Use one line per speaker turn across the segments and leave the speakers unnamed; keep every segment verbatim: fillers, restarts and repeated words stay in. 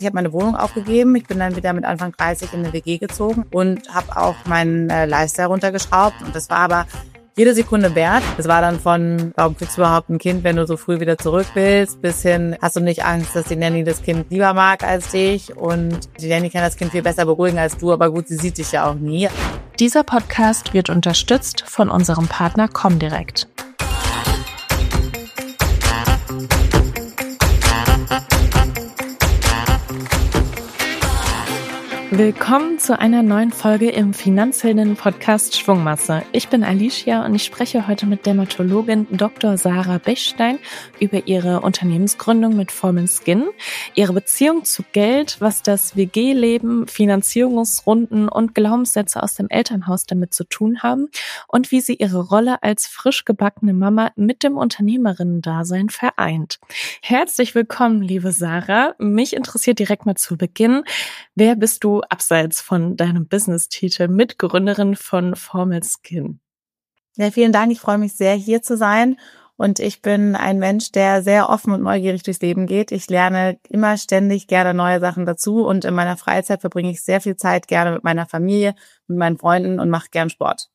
Ich habe meine Wohnung aufgegeben. Ich bin dann wieder mit Anfang dreißig in eine W G gezogen und habe auch meinen äh, Lifestyle runtergeschraubt. Und das war aber jede Sekunde wert. Das war dann von, warum kriegst du überhaupt ein Kind, wenn du so früh wieder zurück willst, bis hin, hast du nicht Angst, dass die Nanny das Kind lieber mag als dich und die Nanny kann das Kind viel besser beruhigen als du, aber gut, sie sieht dich ja auch nie.
Dieser Podcast wird unterstützt von unserem Partner Comdirect. Willkommen zu einer neuen Folge im Finanzheldinnen-Podcast Schwungmasse. Ich bin Alicia und ich spreche heute mit Dermatologin Doktor Sarah Bechstein über ihre Unternehmensgründung mit Formal Skin, ihre Beziehung zu Geld, was das W G-Leben, Finanzierungsrunden und Glaubenssätze aus dem Elternhaus damit zu tun haben und wie sie ihre Rolle als frisch gebackene Mama mit dem Unternehmerinnen-Dasein vereint. Herzlich willkommen, liebe Sarah. Mich interessiert direkt mal zu Beginn, wer bist du abseits von deinem Business-Titel Mitgründerin von Formal Skin?
Ja, vielen Dank. Ich freue mich sehr, hier zu sein. Und ich bin ein Mensch, der sehr offen und neugierig durchs Leben geht. Ich lerne immer ständig gerne neue Sachen dazu. Und in meiner Freizeit verbringe ich sehr viel Zeit gerne mit meiner Familie, mit meinen Freunden und mache gern Sport.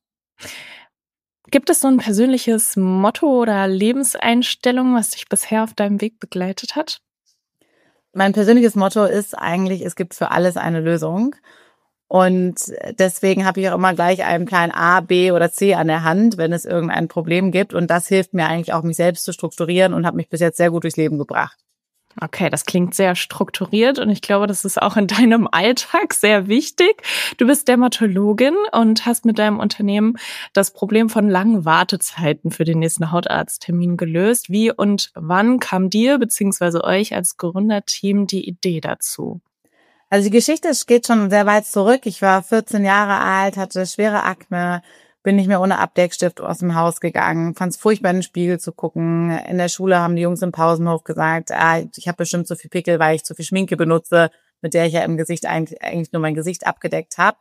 Gibt es so ein persönliches Motto oder Lebenseinstellung, was dich bisher auf deinem Weg begleitet hat?
Mein persönliches Motto ist eigentlich, es gibt für alles eine Lösung. Und deswegen habe ich auch immer gleich einen Plan A, B oder C an der Hand, wenn es irgendein Problem gibt. Und das hilft mir eigentlich auch, mich selbst zu strukturieren und hat mich bis jetzt sehr gut durchs Leben gebracht.
Okay, das klingt sehr strukturiert und ich glaube, das ist auch in deinem Alltag sehr wichtig. Du bist Dermatologin und hast mit deinem Unternehmen das Problem von langen Wartezeiten für den nächsten Hautarzttermin gelöst. Wie und wann kam dir bzw. euch als Gründerteam die Idee dazu?
Also die Geschichte geht schon sehr weit zurück. Ich war vierzehn Jahre alt, hatte schwere Akne, bin nicht mehr ohne Abdeckstift aus dem Haus gegangen, fand es furchtbar, in den Spiegel zu gucken. In der Schule haben die Jungs im Pausenhof gesagt, ah, ich habe bestimmt zu viel Pickel, weil ich zu viel Schminke benutze, mit der ich ja im Gesicht eigentlich, eigentlich nur mein Gesicht abgedeckt habe.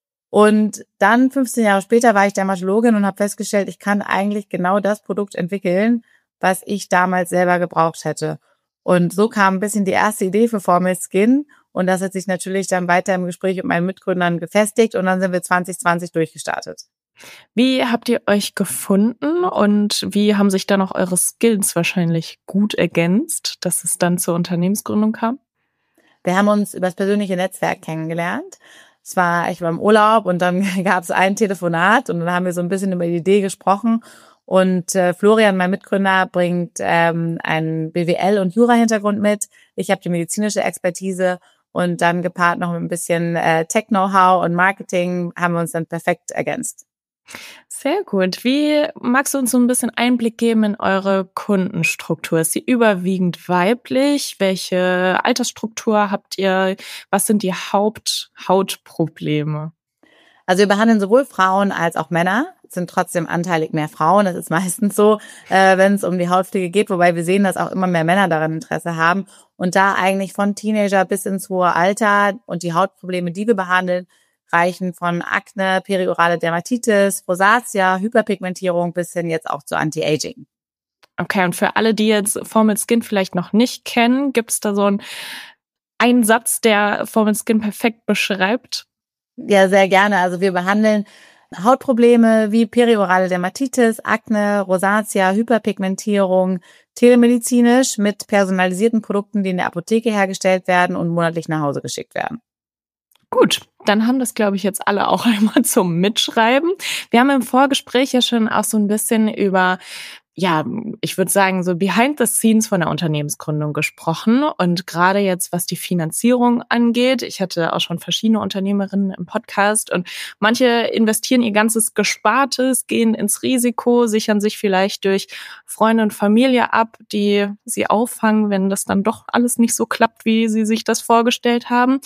Und dann, fünfzehn Jahre später, war ich Dermatologin und habe festgestellt, ich kann eigentlich genau das Produkt entwickeln, was ich damals selber gebraucht hätte. Und so kam ein bisschen die erste Idee für Formal Skin. Und das hat sich natürlich dann weiter im Gespräch mit meinen Mitgründern gefestigt. Und dann sind wir zwanzig zwanzig durchgestartet.
Wie habt ihr euch gefunden und wie haben sich dann auch eure Skills wahrscheinlich gut ergänzt, dass es dann zur Unternehmensgründung kam?
Wir haben uns über das persönliche Netzwerk kennengelernt. Es war, ich war im Urlaub und dann gab es ein Telefonat und dann haben wir so ein bisschen über die Idee gesprochen. Und äh, Florian, mein Mitgründer, bringt ähm, einen B W L- und Jura-Hintergrund mit. Ich habe die medizinische Expertise und dann gepaart noch mit ein bisschen äh, Tech-Know-how und Marketing haben wir uns dann perfekt ergänzt.
Sehr gut. Wie magst du uns so ein bisschen Einblick geben in eure Kundenstruktur? Ist sie überwiegend weiblich? Welche Altersstruktur habt ihr? Was sind die Haupthautprobleme?
Also wir behandeln sowohl Frauen als auch Männer. Es sind trotzdem anteilig mehr Frauen. Das ist meistens so, äh, wenn es um die Hautpflege geht. Wobei wir sehen, dass auch immer mehr Männer daran Interesse haben. Und da eigentlich von Teenager bis ins hohe Alter und die Hautprobleme, die wir behandeln, reichen von Akne, periorale Dermatitis, Rosatia, Hyperpigmentierung bis hin jetzt auch zu Anti-Aging.
Okay, und für alle, die jetzt Formal Skin vielleicht noch nicht kennen, gibt es da so einen, einen Satz, der Formal Skin perfekt beschreibt?
Ja, sehr gerne. Also wir behandeln Hautprobleme wie periorale Dermatitis, Akne, Rosatia, Hyperpigmentierung, telemedizinisch mit personalisierten Produkten, die in der Apotheke hergestellt werden und monatlich nach Hause geschickt werden.
Gut, dann haben das, glaube ich, jetzt alle auch einmal zum Mitschreiben. Wir haben im Vorgespräch ja schon auch so ein bisschen über, ja, ich würde sagen, so behind the scenes von der Unternehmensgründung gesprochen. Und gerade jetzt, was die Finanzierung angeht, ich hatte auch schon verschiedene Unternehmerinnen im Podcast und manche investieren ihr ganzes Gespartes, gehen ins Risiko, sichern sich vielleicht durch Freunde und Familie ab, die sie auffangen, wenn das dann doch alles nicht so klappt, wie sie sich das vorgestellt haben.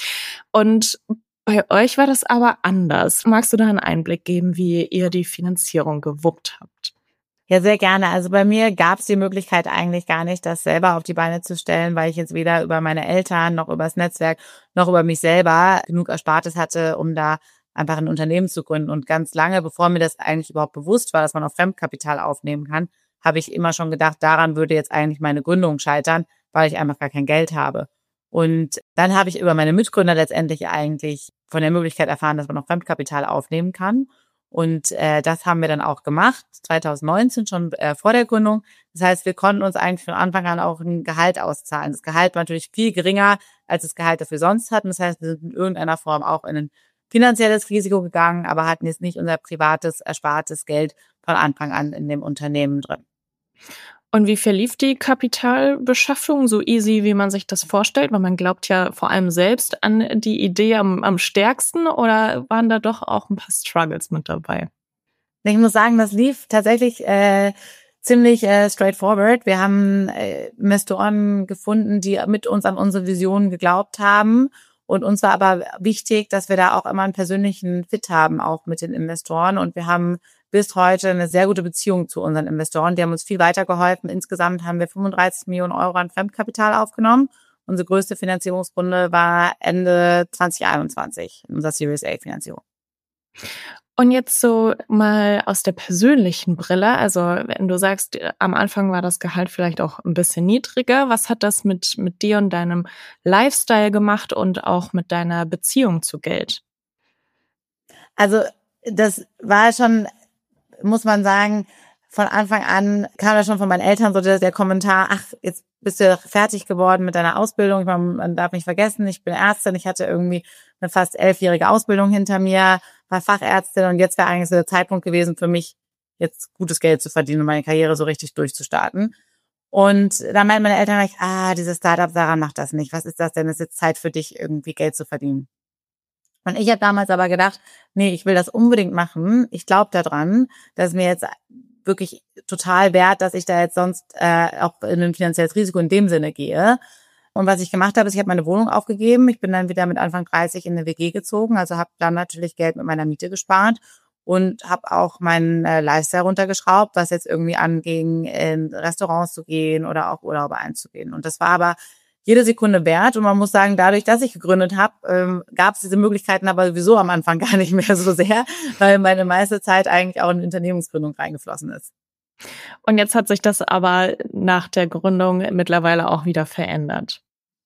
Und bei euch war das aber anders. Magst du da einen Einblick geben, wie ihr die Finanzierung gewuppt habt?
Ja, sehr gerne. Also bei mir gab es die Möglichkeit eigentlich gar nicht, das selber auf die Beine zu stellen, weil ich jetzt weder über meine Eltern noch über das Netzwerk noch über mich selber genug Erspartes hatte, um da einfach ein Unternehmen zu gründen. Und ganz lange, bevor mir das eigentlich überhaupt bewusst war, dass man auch Fremdkapital aufnehmen kann, habe ich immer schon gedacht, daran würde jetzt eigentlich meine Gründung scheitern, weil ich einfach gar kein Geld habe. Und dann habe ich über meine Mitgründer letztendlich eigentlich von der Möglichkeit erfahren, dass man noch Fremdkapital aufnehmen kann. Und äh, das haben wir dann auch gemacht, zwanzig neunzehn, schon äh, vor der Gründung. Das heißt, wir konnten uns eigentlich von Anfang an auch ein Gehalt auszahlen. Das Gehalt war natürlich viel geringer als das Gehalt, das wir sonst hatten. Das heißt, wir sind in irgendeiner Form auch in ein finanzielles Risiko gegangen, aber hatten jetzt nicht unser privates, erspartes Geld von Anfang an in dem Unternehmen drin.
Und wie verlief die Kapitalbeschaffung? So easy, wie man sich das vorstellt? Weil man glaubt ja vor allem selbst an die Idee am, am stärksten, oder waren da doch auch ein paar Struggles mit dabei?
Ich muss sagen, das lief tatsächlich äh, ziemlich äh, straightforward. Wir haben äh, Investoren gefunden, die mit uns an unsere Vision geglaubt haben. Und uns war aber wichtig, dass wir da auch immer einen persönlichen Fit haben, auch mit den Investoren. Und wir haben bis heute eine sehr gute Beziehung zu unseren Investoren. Die haben uns viel weitergeholfen. Insgesamt haben wir fünfunddreißig Millionen Euro an Fremdkapital aufgenommen. Unsere größte Finanzierungsrunde war Ende zwanzig einundzwanzig, unser Series A Finanzierung.
Und jetzt so mal aus der persönlichen Brille, also wenn du sagst, am Anfang war das Gehalt vielleicht auch ein bisschen niedriger, was hat das mit mit dir und deinem Lifestyle gemacht und auch mit deiner Beziehung zu Geld?
Also das war schon, muss man sagen, von Anfang an kam da schon von meinen Eltern so der, der Kommentar, ach, jetzt bist du fertig geworden mit deiner Ausbildung. Ich meine, man darf nicht vergessen, ich bin Ärztin, ich hatte irgendwie eine fast elfjährige Ausbildung hinter mir, war Fachärztin und jetzt wäre eigentlich so der Zeitpunkt gewesen für mich, jetzt gutes Geld zu verdienen und meine Karriere so richtig durchzustarten. Und da meinten meine Eltern gleich, ah, dieses Startup, Sarah macht das nicht. Was ist das denn? Es ist jetzt Zeit für dich, irgendwie Geld zu verdienen. Und ich habe damals aber gedacht, nee, ich will das unbedingt machen. Ich glaube daran, dass mir jetzt wirklich total wert, dass ich da jetzt sonst äh, auch in ein finanzielles Risiko in dem Sinne gehe. Und was ich gemacht habe, ist, ich habe meine Wohnung aufgegeben. Ich bin dann wieder mit Anfang dreißig in eine W G gezogen, also habe dann natürlich Geld mit meiner Miete gespart und habe auch meinen äh, Lifestyle runtergeschraubt, was jetzt irgendwie anging, in Restaurants zu gehen oder auch Urlaube einzugehen. Und das war aber jede Sekunde wert. Und man muss sagen, dadurch, dass ich gegründet habe, ähm, gab es diese Möglichkeiten aber sowieso am Anfang gar nicht mehr so sehr, weil meine meiste Zeit eigentlich auch in die Unternehmensgründung reingeflossen ist.
Und jetzt hat sich das aber nach der Gründung mittlerweile auch wieder verändert.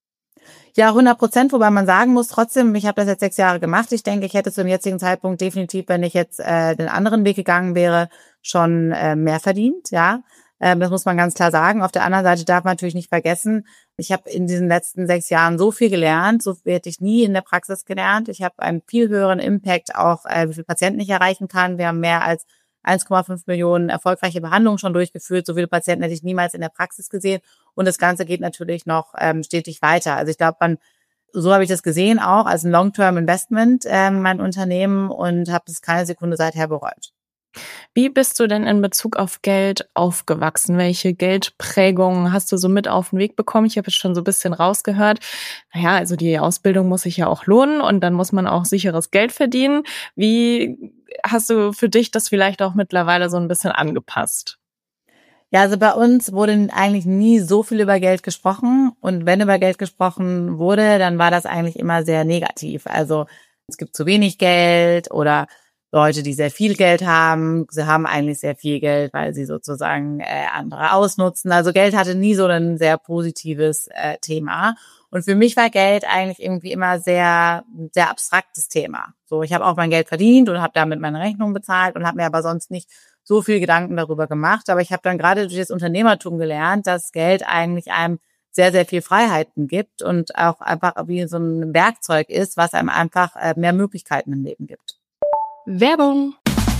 Ja, hundert Prozent, wobei man sagen muss, trotzdem, ich habe das jetzt sechs Jahre gemacht. Ich denke, ich hätte zu dem jetzigen Zeitpunkt definitiv, wenn ich jetzt äh, den anderen Weg gegangen wäre, schon äh, mehr verdient, ja. Ähm, das muss man ganz klar sagen. Auf der anderen Seite darf man natürlich nicht vergessen, ich habe in diesen letzten sechs Jahren so viel gelernt, so hätte ich nie in der Praxis gelernt. Ich habe einen viel höheren Impact auch, äh, wie viele Patienten ich erreichen kann. Wir haben mehr als eins Komma fünf Millionen erfolgreiche Behandlungen schon durchgeführt. So viele Patienten hätte ich niemals in der Praxis gesehen. Und das Ganze geht natürlich noch ähm, stetig weiter. Also ich glaube, man, so habe ich das gesehen, auch als ein Long-Term-Investment, ähm, mein Unternehmen, und habe das keine Sekunde seither bereut.
Wie bist du denn in Bezug auf Geld aufgewachsen? Welche Geldprägungen hast du so mit auf den Weg bekommen? Ich habe jetzt schon so ein bisschen rausgehört. Naja, also die Ausbildung muss sich ja auch lohnen und dann muss man auch sicheres Geld verdienen. Wie hast du für dich das vielleicht auch mittlerweile so ein bisschen angepasst?
Ja, also bei uns wurde eigentlich nie so viel über Geld gesprochen. Und wenn über Geld gesprochen wurde, dann war das eigentlich immer sehr negativ. Also es gibt zu wenig Geld oder Leute, die sehr viel Geld haben, sie haben eigentlich sehr viel Geld, weil sie sozusagen äh, andere ausnutzen. Also Geld hatte nie so ein sehr positives äh, Thema. Und für mich war Geld eigentlich irgendwie immer sehr sehr abstraktes Thema. So, ich habe auch mein Geld verdient und habe damit meine Rechnung bezahlt und habe mir aber sonst nicht so viel Gedanken darüber gemacht. Aber ich habe dann gerade durch das Unternehmertum gelernt, dass Geld eigentlich einem sehr, sehr viel Freiheiten gibt und auch einfach wie so ein Werkzeug ist, was einem einfach äh, mehr Möglichkeiten im Leben gibt.
Werbung!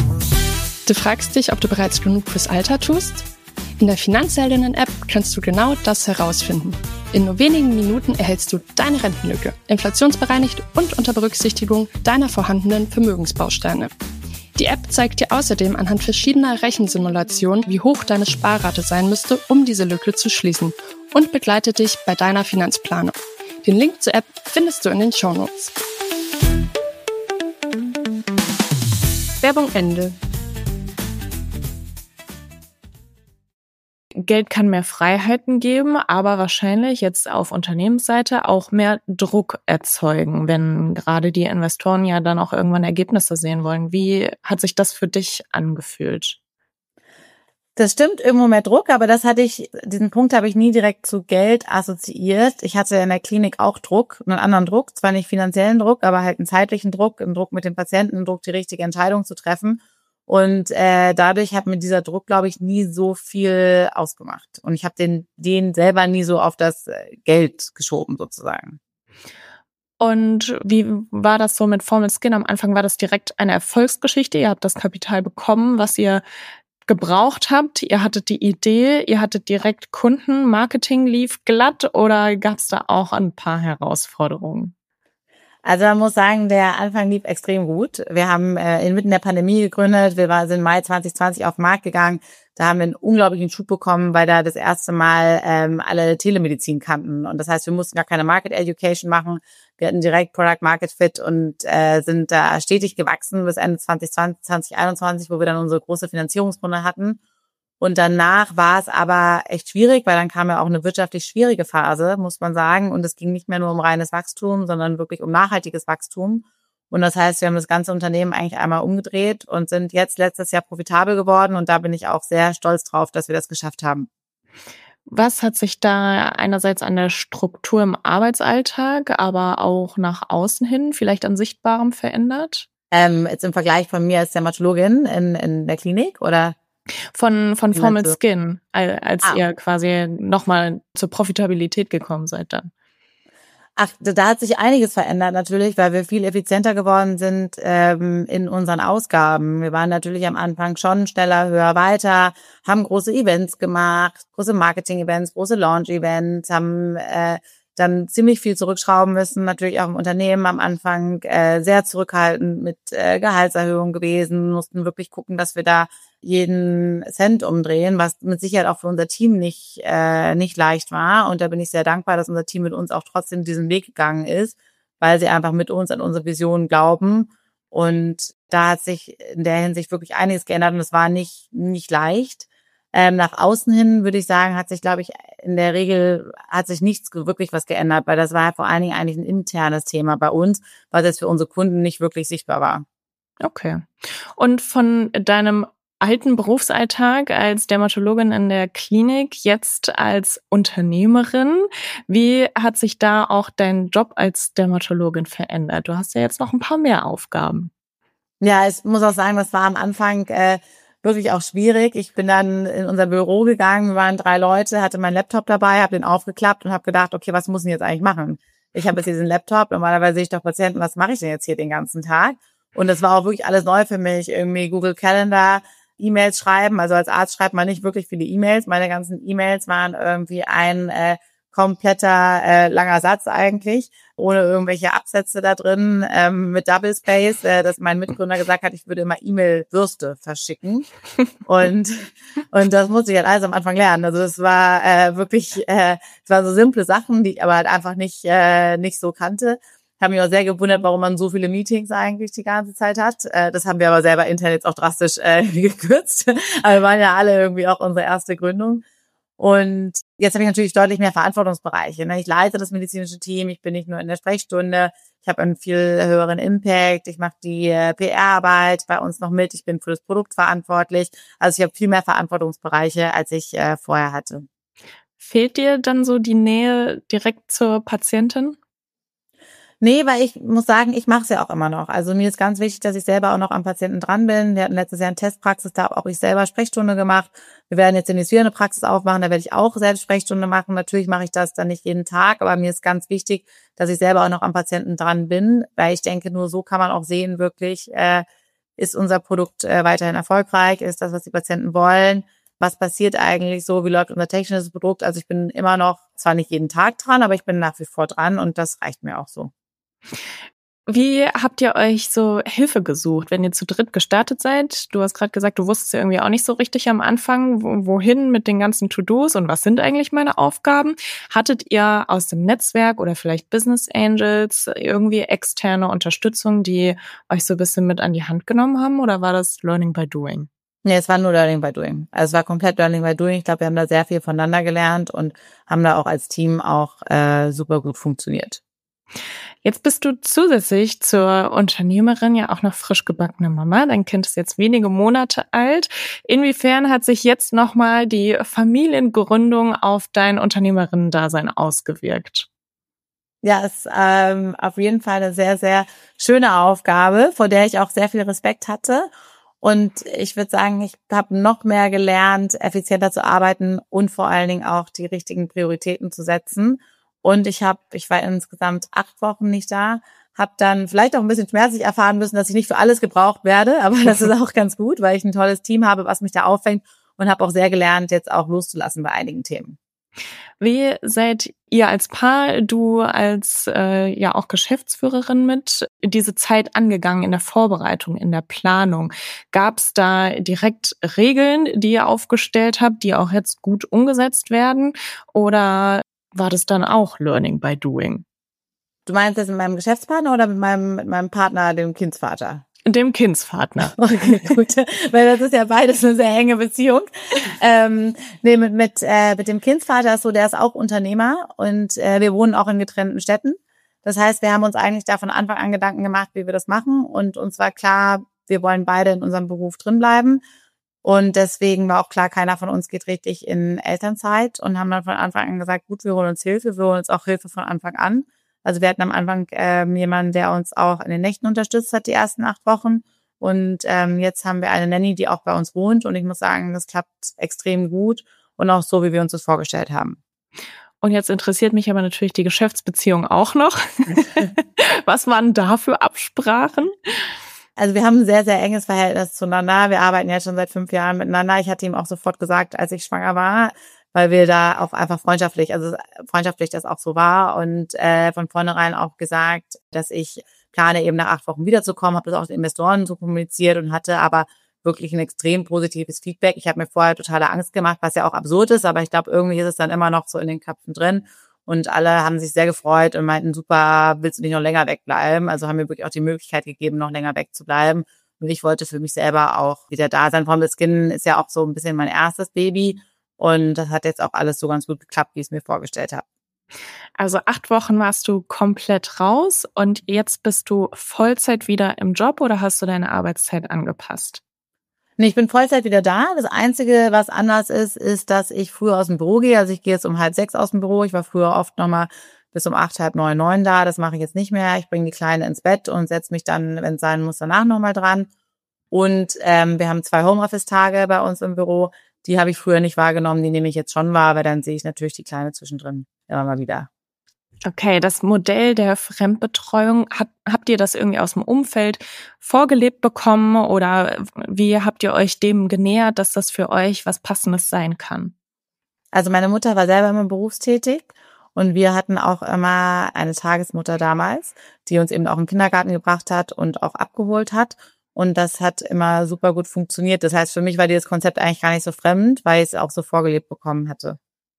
Du fragst dich, ob du bereits genug fürs Alter tust? In der Finanzheldinnen-App kannst du genau das herausfinden. In nur wenigen Minuten erhältst du deine Rentenlücke, inflationsbereinigt und unter Berücksichtigung deiner vorhandenen Vermögensbausteine. Die App zeigt dir außerdem anhand verschiedener Rechensimulationen, wie hoch deine Sparrate sein müsste, um diese Lücke zu schließen, und begleitet dich bei deiner Finanzplanung. Den Link zur App findest du in den Shownotes. Werbung Ende.
Geld kann mehr Freiheiten geben, aber wahrscheinlich jetzt auf Unternehmensseite auch mehr Druck erzeugen, wenn gerade die Investoren ja dann auch irgendwann Ergebnisse sehen wollen. Wie hat sich das für dich angefühlt?
Das stimmt, irgendwo mehr Druck, aber das hatte ich, diesen Punkt habe ich nie direkt zu Geld assoziiert. Ich hatte in der Klinik auch Druck, einen anderen Druck, zwar nicht finanziellen Druck, aber halt einen zeitlichen Druck, einen Druck mit dem Patienten, einen Druck, die richtige Entscheidung zu treffen. Und äh, dadurch hat mir dieser Druck, glaube ich, nie so viel ausgemacht. Und ich habe den, den selber nie so auf das Geld geschoben, sozusagen.
Und wie war das so mit Formal Skin? Am Anfang war das direkt eine Erfolgsgeschichte. Ihr habt das Kapital bekommen, was ihr gebraucht habt. Ihr hattet die Idee, ihr hattet direkt Kunden, Marketing lief glatt oder gab es da auch ein paar Herausforderungen?
Also man muss sagen, der Anfang lief extrem gut. Wir haben äh, inmitten der Pandemie gegründet. Wir war, sind Mai zwanzig zwanzig auf den Markt gegangen. Da haben wir einen unglaublichen Schub bekommen, weil da das erste Mal ähm, alle Telemedizin kannten. Und das heißt, wir mussten gar keine Market Education machen. Wir hatten direkt Product Market Fit und äh, sind da stetig gewachsen bis Ende zwanzig zwanzig, zwanzig einundzwanzig, wo wir dann unsere große Finanzierungsrunde hatten. Und danach war es aber echt schwierig, weil dann kam ja auch eine wirtschaftlich schwierige Phase, muss man sagen. Und es ging nicht mehr nur um reines Wachstum, sondern wirklich um nachhaltiges Wachstum. Und das heißt, wir haben das ganze Unternehmen eigentlich einmal umgedreht und sind jetzt letztes Jahr profitabel geworden. Und da bin ich auch sehr stolz drauf, dass wir das geschafft haben.
Was hat sich da einerseits an der Struktur im Arbeitsalltag, aber auch nach außen hin vielleicht an Sichtbarem verändert?
Ähm, jetzt im Vergleich von mir als Dermatologin in, in der Klinik oder?
Von, von Formal Skin, als
ah.
ihr quasi nochmal zur Profitabilität gekommen seid dann.
Ach, da hat sich einiges verändert natürlich, weil wir viel effizienter geworden sind ähm, in unseren Ausgaben. Wir waren natürlich am Anfang schon schneller, höher, weiter, haben große Events gemacht, große Marketing-Events, große Launch-Events, haben äh, dann ziemlich viel zurückschrauben müssen, natürlich auch im Unternehmen am Anfang äh, sehr zurückhaltend mit äh, Gehaltserhöhung gewesen, mussten wirklich gucken, dass wir da jeden Cent umdrehen, was mit Sicherheit auch für unser Team nicht äh, nicht leicht war. Und da bin ich sehr dankbar, dass unser Team mit uns auch trotzdem diesen Weg gegangen ist, weil sie einfach mit uns an unsere Vision glauben. Und da hat sich in der Hinsicht wirklich einiges geändert und es war nicht nicht leicht. Ähm, nach außen hin würde ich sagen, hat sich, glaube ich, in der Regel hat sich nichts wirklich was geändert, weil das war vor allen Dingen eigentlich ein internes Thema bei uns, weil das für unsere Kunden nicht wirklich sichtbar war.
Okay. Und von deinem alten Berufsalltag als Dermatologin in der Klinik, jetzt als Unternehmerin, wie hat sich da auch dein Job als Dermatologin verändert? Du hast ja jetzt noch ein paar mehr Aufgaben.
Ja, ich muss auch sagen, das war am Anfang äh, wirklich auch schwierig. Ich bin dann in unser Büro gegangen, wir waren drei Leute, hatte meinen Laptop dabei, habe den aufgeklappt und habe gedacht, okay, was muss ich denn jetzt eigentlich machen? Ich habe jetzt diesen Laptop, normalerweise sehe ich doch Patienten, was mache ich denn jetzt hier den ganzen Tag? Und das war auch wirklich alles neu für mich, irgendwie Google Calendar, E-Mails schreiben. Also als Arzt schreibt man nicht wirklich viele E-Mails. Meine ganzen E-Mails waren irgendwie ein äh, kompletter äh, langer Satz eigentlich, ohne irgendwelche Absätze da drin, ähm, mit Double Space, äh, dass mein Mitgründer gesagt hat, ich würde immer E-Mail-Würste verschicken. und und das musste ich halt alles am Anfang lernen. Also es war äh, wirklich, äh, es waren so simple Sachen, die ich aber halt einfach nicht äh, nicht so kannte. Ich habe mich auch sehr gewundert, warum man so viele Meetings eigentlich die ganze Zeit hat. Äh, das haben wir aber selber intern jetzt auch drastisch äh, gekürzt. Aber wir waren ja alle irgendwie auch unsere erste Gründung. Und jetzt habe ich natürlich deutlich mehr Verantwortungsbereiche. Ne? Ich leite das medizinische Team, ich bin nicht nur in der Sprechstunde, ich habe einen viel höheren Impact, ich mache die äh, P R-Arbeit bei uns noch mit, ich bin für das Produkt verantwortlich. Also ich habe viel mehr Verantwortungsbereiche, als ich äh, vorher hatte.
Fehlt dir dann so die Nähe direkt zur Patientin?
Nee, weil ich muss sagen, ich mache es ja auch immer noch. Also mir ist ganz wichtig, dass ich selber auch noch am Patienten dran bin. Wir hatten letztes Jahr eine Testpraxis, da habe auch ich selber Sprechstunde gemacht. Wir werden jetzt in die eine Praxis aufmachen, da werde ich auch selbst Sprechstunde machen. Natürlich mache ich das dann nicht jeden Tag, aber mir ist ganz wichtig, dass ich selber auch noch am Patienten dran bin, weil ich denke, nur so kann man auch sehen, wirklich, äh, ist unser Produkt äh, weiterhin erfolgreich, ist das, was die Patienten wollen. Was passiert eigentlich so, wie läuft unser technisches Produkt? Also ich bin immer noch, zwar nicht jeden Tag dran, aber ich bin nach wie vor dran und das reicht mir auch so.
Wie habt ihr euch so Hilfe gesucht, wenn ihr zu dritt gestartet seid? Du hast gerade gesagt, du wusstest ja irgendwie auch nicht so richtig am Anfang, wohin mit den ganzen To-Dos und was sind eigentlich meine Aufgaben? Hattet ihr aus dem Netzwerk oder vielleicht Business Angels irgendwie externe Unterstützung, die euch so ein bisschen mit an die Hand genommen haben oder war das Learning by Doing?
Nee, es war nur Learning by Doing. Also es war komplett Learning by Doing. Ich glaube, wir haben da sehr viel voneinander gelernt und haben da auch als Team auch äh, super gut funktioniert.
Jetzt bist du zusätzlich zur Unternehmerin ja auch noch frisch gebackene Mama. Dein Kind ist jetzt wenige Monate alt. Inwiefern hat sich jetzt nochmal die Familiengründung auf dein Unternehmerinnen-Dasein ausgewirkt?
Ja, es ist ähm, auf jeden Fall eine sehr, sehr schöne Aufgabe, vor der ich auch sehr viel Respekt hatte. Und ich würde sagen, ich habe noch mehr gelernt, effizienter zu arbeiten und vor allen Dingen auch die richtigen Prioritäten zu setzen. Und ich habe, ich war insgesamt acht Wochen nicht da, habe dann vielleicht auch ein bisschen schmerzlich erfahren müssen, dass ich nicht für alles gebraucht werde. Aber das ist auch ganz gut, weil ich ein tolles Team habe, was mich da auffängt, und habe auch sehr gelernt, jetzt auch loszulassen bei einigen Themen.
Wie seid ihr als Paar, du als äh, ja auch Geschäftsführerin mit, diese Zeit angegangen in der Vorbereitung, in der Planung? Gab es da direkt Regeln, die ihr aufgestellt habt, die auch jetzt gut umgesetzt werden? Oder war das dann auch Learning by Doing?
Du meinst das mit meinem Geschäftspartner oder mit meinem, mit meinem Partner, dem Kindsvater?
Dem Kindsvater.
Okay, gut. Weil das ist ja beides eine sehr enge Beziehung. ähm, nee, mit, mit, äh, mit dem Kindsvater ist so, der ist auch Unternehmer und äh, wir wohnen auch in getrennten Städten. Das heißt, wir haben uns eigentlich da von Anfang an Gedanken gemacht, wie wir das machen. Und uns war klar, wir wollen beide in unserem Beruf drinbleiben. Und deswegen war auch klar, keiner von uns geht richtig in Elternzeit und haben dann von Anfang an gesagt, gut, wir holen uns Hilfe, wir holen uns auch Hilfe von Anfang an. Also wir hatten am Anfang ähm, jemanden, der uns auch in den Nächten unterstützt hat, die ersten acht Wochen. Und ähm, jetzt haben wir eine Nanny, die auch bei uns wohnt. Und ich muss sagen, das klappt extrem gut und auch so, wie wir uns das vorgestellt haben.
Und jetzt interessiert mich aber natürlich die Geschäftsbeziehung auch noch. Was waren da für Absprachen?
Also wir haben ein sehr, sehr enges Verhältnis zueinander. Wir arbeiten jetzt schon seit fünf Jahren miteinander. Ich hatte ihm auch sofort gesagt, als ich schwanger war, weil wir da auch einfach freundschaftlich, also freundschaftlich das auch so war und äh, von vornherein auch gesagt, dass ich plane, eben nach acht Wochen wiederzukommen, habe das auch den Investoren so kommuniziert und hatte aber wirklich ein extrem positives Feedback. Ich habe mir vorher totale Angst gemacht, was ja auch absurd ist, aber ich glaube, irgendwie ist es dann immer noch so in den Köpfen drin und alle haben sich sehr gefreut und meinten, super, willst du nicht noch länger wegbleiben? Also haben mir wirklich auch die Möglichkeit gegeben, noch länger wegzubleiben. Und ich wollte für mich selber auch wieder da sein. Vor allem das Kind ist ja auch so ein bisschen mein erstes Baby. Und das hat jetzt auch alles so ganz gut geklappt, wie ich es mir vorgestellt habe.
Also acht Wochen warst du komplett raus und jetzt bist du Vollzeit wieder im Job oder hast du deine Arbeitszeit angepasst?
Nee, ich bin Vollzeit wieder da. Das Einzige, was anders ist, ist, dass ich früher aus dem Büro gehe. Also ich gehe jetzt um halb sechs aus dem Büro. Ich war früher oft nochmal bis um acht, halb neun, neun da. Das mache ich jetzt nicht mehr. Ich bringe die Kleine ins Bett und setze mich dann, wenn es sein muss, danach nochmal dran. Und ähm, wir haben zwei Homeoffice-Tage bei uns im Büro. Die habe ich früher nicht wahrgenommen, die nehme ich jetzt schon wahr, weil dann sehe ich natürlich die Kleine zwischendrin immer mal wieder.
Okay, das Modell der Fremdbetreuung, hat, habt ihr das irgendwie aus dem Umfeld vorgelebt bekommen oder wie habt ihr euch dem genähert, dass das für euch was Passendes sein kann?
Also meine Mutter war selber immer berufstätig und wir hatten auch immer eine Tagesmutter damals, die uns eben auch in den Kindergarten gebracht hat und auch abgeholt hat. Und das hat immer super gut funktioniert. Das heißt, für mich war dieses Konzept eigentlich gar nicht so fremd, weil ich es auch so vorgelebt bekommen hatte.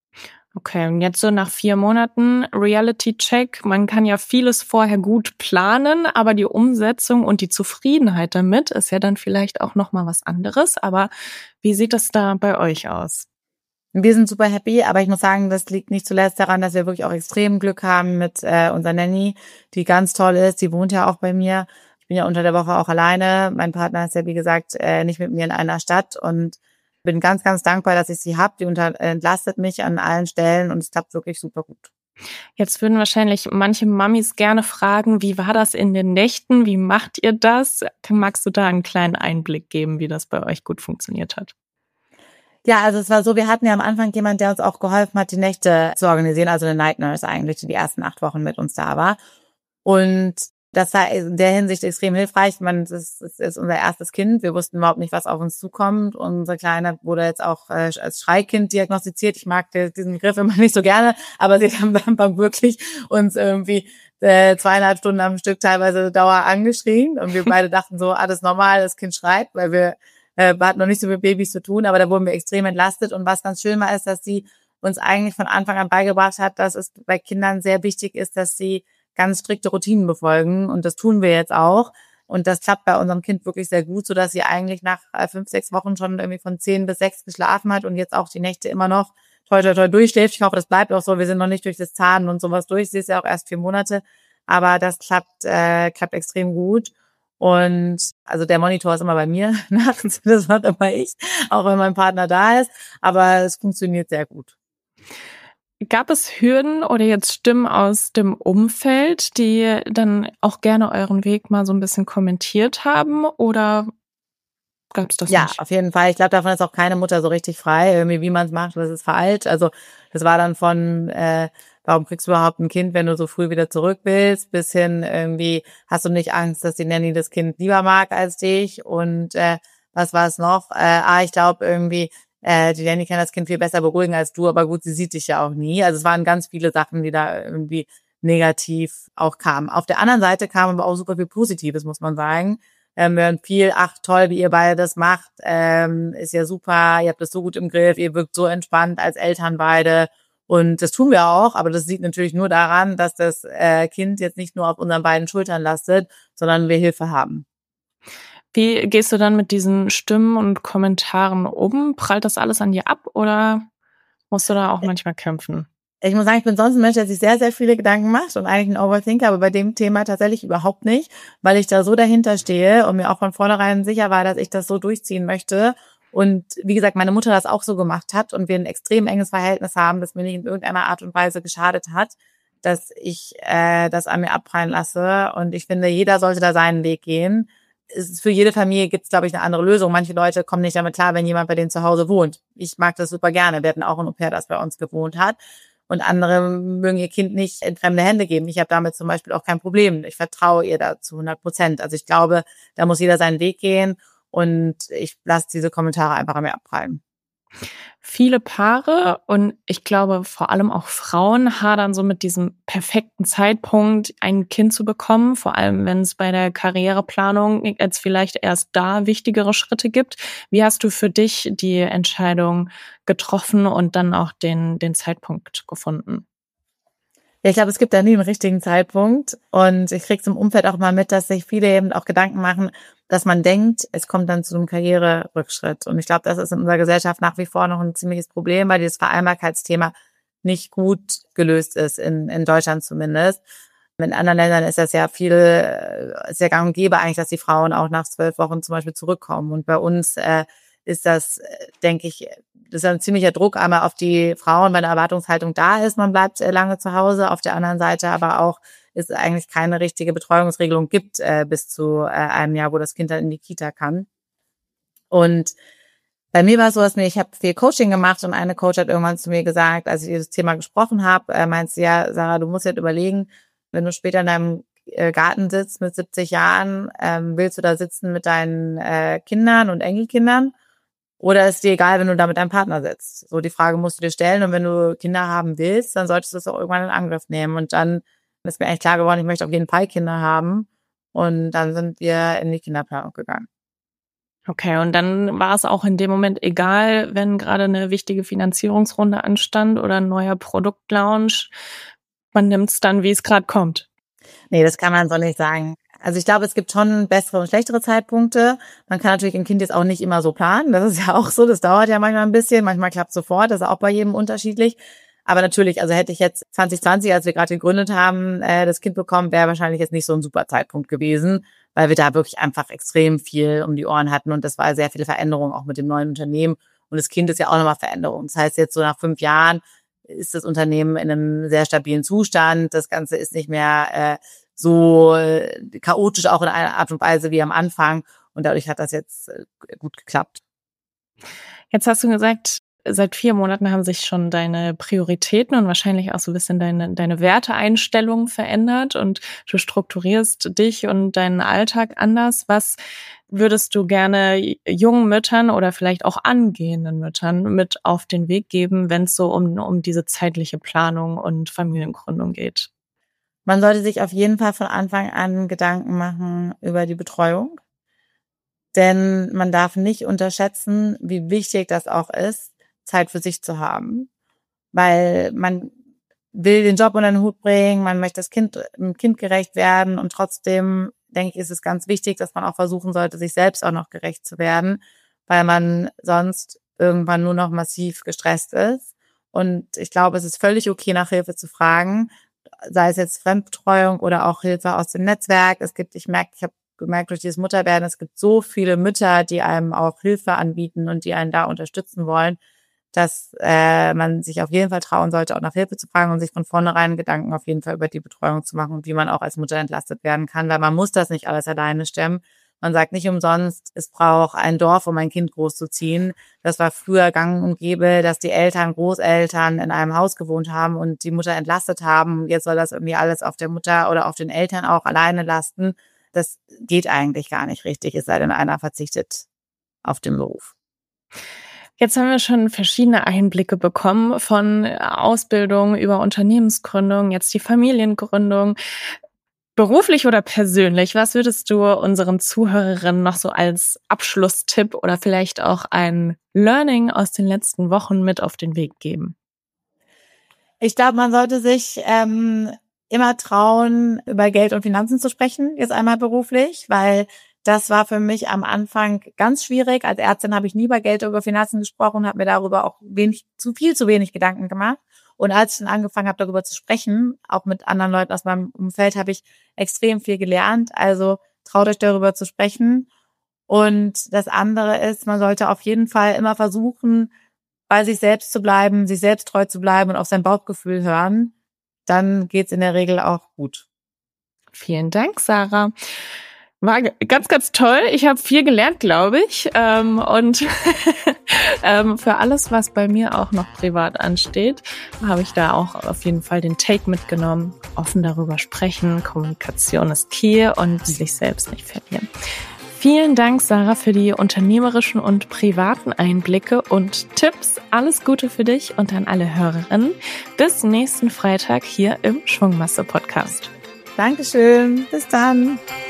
Okay, und jetzt so nach vier Monaten Reality-Check. Man kann ja vieles vorher gut planen, aber die Umsetzung und die Zufriedenheit damit ist ja dann vielleicht auch nochmal was anderes. Aber wie sieht das da bei euch aus?
Wir sind super happy, aber ich muss sagen, das liegt nicht zuletzt daran, dass wir wirklich auch extrem Glück haben mit äh, unserer Nanny, die ganz toll ist. Die wohnt ja auch bei mir. Ich bin ja unter der Woche auch alleine. Mein Partner ist ja, wie gesagt, äh, nicht mit mir in einer Stadt und bin ganz, ganz dankbar, dass ich sie habe. Die unter- entlastet mich an allen Stellen und es klappt wirklich super gut.
Jetzt würden wahrscheinlich manche Mamis gerne fragen, wie war das in den Nächten? Wie macht ihr das? Magst du da einen kleinen Einblick geben, wie das bei euch gut funktioniert hat?
Ja, also es war so, wir hatten ja am Anfang jemand, der uns auch geholfen hat, die Nächte zu organisieren, also eine Night Nurse eigentlich, die die ersten acht Wochen mit uns da war. Und das war in der Hinsicht extrem hilfreich. Man, das ist unser erstes Kind. Wir wussten überhaupt nicht, was auf uns zukommt. Unsere Kleine wurde jetzt auch äh, als Schreikind diagnostiziert. Ich mag diesen Begriff immer nicht so gerne, aber sie haben dann wirklich uns irgendwie äh, zweieinhalb Stunden am Stück teilweise Dauer angeschrien. Und wir beide dachten so, alles normal, das Kind schreit, weil wir äh, hatten noch nicht so mit Babys zu tun, aber da wurden wir extrem entlastet. Und was ganz schön war, ist, dass sie uns eigentlich von Anfang an beigebracht hat, dass es bei Kindern sehr wichtig ist, dass sie ganz strikte Routinen befolgen und das tun wir jetzt auch und das klappt bei unserem Kind wirklich sehr gut, sodass sie eigentlich nach fünf, sechs Wochen schon irgendwie von zehn bis sechs geschlafen hat und jetzt auch die Nächte immer noch toi toi toi durchschläft. Ich hoffe, das bleibt auch so. Wir sind noch nicht durch das Zahnen und sowas durch. Sie ist ja auch erst vier Monate, aber das klappt, äh, klappt extrem gut. Und also der Monitor ist immer bei mir nachts, das macht immer ich, auch wenn mein Partner da ist, aber es funktioniert sehr gut.
Gab es Hürden oder jetzt Stimmen aus dem Umfeld, die dann auch gerne euren Weg mal so ein bisschen kommentiert haben, oder gab es das
Ja,
nicht?
auf jeden Fall. Ich glaube, davon ist auch keine Mutter so richtig frei, irgendwie wie man es macht, das ist falsch. Also das war dann von, äh, warum kriegst du überhaupt ein Kind, wenn du so früh wieder zurück willst, bis hin irgendwie, hast du nicht Angst, dass die Nanny das Kind lieber mag als dich? Und äh, was war es noch? Äh, ah, ich glaube irgendwie, äh, die Nanny kann das Kind viel besser beruhigen als du, aber gut, sie sieht dich ja auch nie. Also es waren ganz viele Sachen, die da irgendwie negativ auch kamen. Auf der anderen Seite kam aber auch super viel Positives, muss man sagen. Ähm, wir hören viel, ach toll, wie ihr beide das macht, ähm, ist ja super, ihr habt das so gut im Griff, ihr wirkt so entspannt als Eltern beide, und das tun wir auch, aber das liegt natürlich nur daran, dass das äh, Kind jetzt nicht nur auf unseren beiden Schultern lastet, sondern wir Hilfe haben.
Wie gehst du dann mit diesen Stimmen und Kommentaren um? Prallt das alles an dir ab oder musst du da auch manchmal kämpfen?
Ich muss sagen, ich bin sonst ein Mensch, der sich sehr, sehr viele Gedanken macht und eigentlich ein Overthinker, aber bei dem Thema tatsächlich überhaupt nicht, weil ich da so dahinter stehe und mir auch von vornherein sicher war, dass ich das so durchziehen möchte. Und wie gesagt, meine Mutter das auch so gemacht hat und wir ein extrem enges Verhältnis haben, das mir nicht in irgendeiner Art und Weise geschadet hat, dass ich äh, das an mir abprallen lasse. Und ich finde, jeder sollte da seinen Weg gehen. Es ist für jede Familie gibt es, glaube ich, eine andere Lösung. Manche Leute kommen nicht damit klar, wenn jemand bei denen zu Hause wohnt. Ich mag das super gerne. Wir hatten auch ein Au-pair, das bei uns gewohnt hat. Und andere mögen ihr Kind nicht in fremde Hände geben. Ich habe damit zum Beispiel auch kein Problem. Ich vertraue ihr da zu hundert Prozent. Also ich glaube, da muss jeder seinen Weg gehen und ich lasse diese Kommentare einfach an mir abprallen.
Viele Paare und ich glaube vor allem auch Frauen hadern so mit diesem perfekten Zeitpunkt, ein Kind zu bekommen, vor allem wenn es bei der Karriereplanung jetzt vielleicht erst da wichtigere Schritte gibt. Wie hast du für dich die Entscheidung getroffen und dann auch den, den Zeitpunkt gefunden?
Ja, ich glaube, es gibt da nie einen richtigen Zeitpunkt und ich kriege es im Umfeld auch mal mit, dass sich viele eben auch Gedanken machen, dass man denkt, es kommt dann zu einem Karriererückschritt. Und ich glaube, das ist in unserer Gesellschaft nach wie vor noch ein ziemliches Problem, weil dieses Vereinbarkeitsthema nicht gut gelöst ist, in, in Deutschland zumindest. In anderen Ländern ist das ja viel, äh, sehr gang und gäbe eigentlich, dass die Frauen auch nach zwölf Wochen zum Beispiel zurückkommen. Und bei uns äh, ist das, äh, denke ich, das ist ein ziemlicher Druck einmal auf die Frauen, weil eine Erwartungshaltung da ist, man bleibt äh, lange zu Hause. Auf der anderen Seite aber auch es eigentlich keine richtige Betreuungsregelung gibt äh, bis zu äh, einem Jahr, wo das Kind dann in die Kita kann. Und bei mir war es so, dass mir, ich habe viel Coaching gemacht und eine Coach hat irgendwann zu mir gesagt, als ich dieses Thema gesprochen habe, äh, meint sie, ja, Sarah, du musst jetzt überlegen, wenn du später in deinem äh, Garten sitzt mit siebzig Jahren, ähm, willst du da sitzen mit deinen äh, Kindern und Enkelkindern? Oder ist dir egal, wenn du da mit deinem Partner sitzt? So, die Frage musst du dir stellen. Und wenn du Kinder haben willst, dann solltest du es auch irgendwann in Angriff nehmen. Und dann ist mir eigentlich klar geworden, ich möchte auf jeden Fall Kinder haben. Und dann sind wir in die Kinderplanung gegangen.
Okay, und dann war es auch in dem Moment egal, wenn gerade eine wichtige Finanzierungsrunde anstand oder ein neuer Produktlaunch. Man nimmt es dann, wie es gerade kommt.
Nee, das kann man so nicht sagen. Also ich glaube, es gibt schon bessere und schlechtere Zeitpunkte. Man kann natürlich ein Kind jetzt auch nicht immer so planen. Das ist ja auch so. Das dauert ja manchmal ein bisschen. Manchmal klappt es sofort. Das ist auch bei jedem unterschiedlich. Aber natürlich, also hätte ich jetzt zwanzig zwanzig, als wir gerade gegründet haben, äh, das Kind bekommen, wäre wahrscheinlich jetzt nicht so ein super Zeitpunkt gewesen, weil wir da wirklich einfach extrem viel um die Ohren hatten. Und das war sehr viele Veränderungen auch mit dem neuen Unternehmen. Und das Kind ist ja auch nochmal Veränderung. Das heißt, jetzt so nach fünf Jahren ist das Unternehmen in einem sehr stabilen Zustand. Das Ganze ist nicht mehr äh, so äh, chaotisch auch in einer Art und Weise wie am Anfang. Und dadurch hat das jetzt äh, gut geklappt.
Jetzt hast du gesagt, seit vier Monaten haben sich schon deine Prioritäten und wahrscheinlich auch so ein bisschen deine, deine Werteeinstellungen verändert und du strukturierst dich und deinen Alltag anders. Was würdest du gerne jungen Müttern oder vielleicht auch angehenden Müttern mit auf den Weg geben, wenn es so um, um diese zeitliche Planung und Familiengründung geht?
Man sollte sich auf jeden Fall von Anfang an Gedanken machen über die Betreuung. Denn man darf nicht unterschätzen, wie wichtig das auch ist, Zeit für sich zu haben. Weil man will den Job unter den Hut bringen, man möchte das Kind, dem Kind gerecht werden und trotzdem, denke ich, ist es ganz wichtig, dass man auch versuchen sollte, sich selbst auch noch gerecht zu werden, weil man sonst irgendwann nur noch massiv gestresst ist. Und ich glaube, es ist völlig okay, nach Hilfe zu fragen. sei es jetzt Fremdbetreuung oder auch Hilfe aus dem Netzwerk. Es gibt, ich merke, ich habe gemerkt durch dieses Mutterwerden, es gibt so viele Mütter, die einem auch Hilfe anbieten und die einen da unterstützen wollen, dass äh, man sich auf jeden Fall trauen sollte, auch nach Hilfe zu fragen und sich von vornherein Gedanken auf jeden Fall über die Betreuung zu machen und wie man auch als Mutter entlastet werden kann, weil man muss das nicht alles alleine stemmen. Man sagt nicht umsonst, es braucht ein Dorf, um ein Kind großzuziehen. Das war früher gang und gäbe, dass die Eltern, Großeltern in einem Haus gewohnt haben und die Mutter entlastet haben. Jetzt soll das irgendwie alles auf der Mutter oder auf den Eltern auch alleine lasten. Das geht eigentlich gar nicht richtig, es sei denn, einer verzichtet auf den Beruf.
Jetzt haben wir schon verschiedene Einblicke bekommen von Ausbildung über Unternehmensgründung, jetzt die Familiengründung. Beruflich oder persönlich, was würdest du unseren Zuhörerinnen noch so als Abschlusstipp oder vielleicht auch ein Learning aus den letzten Wochen mit auf den Weg geben?
Ich glaube, man sollte sich ähm, immer trauen, über Geld und Finanzen zu sprechen, jetzt einmal beruflich, weil das war für mich am Anfang ganz schwierig. Als Ärztin habe ich nie über Geld oder über Finanzen gesprochen, habe mir darüber auch wenig, zu viel zu wenig Gedanken gemacht. Und als ich dann angefangen habe, darüber zu sprechen, auch mit anderen Leuten aus meinem Umfeld, habe ich extrem viel gelernt. Also traut euch darüber zu sprechen. Und das andere ist, man sollte auf jeden Fall immer versuchen, bei sich selbst zu bleiben, sich selbst treu zu bleiben und auf sein Bauchgefühl hören. Dann geht's in der Regel auch gut.
Vielen Dank, Sarah. War ganz, ganz toll. Ich habe viel gelernt, glaube ich. Ähm, und ähm, für alles, was bei mir auch noch privat ansteht, habe ich da auch auf jeden Fall den Take mitgenommen. Offen darüber sprechen, Kommunikation ist key und sich selbst nicht verlieren. Vielen Dank, Sarah, für die unternehmerischen und privaten Einblicke und Tipps. Alles Gute für dich und an alle Hörerinnen. Bis nächsten Freitag hier im Schwungmasse-Podcast.
Dankeschön. Bis dann.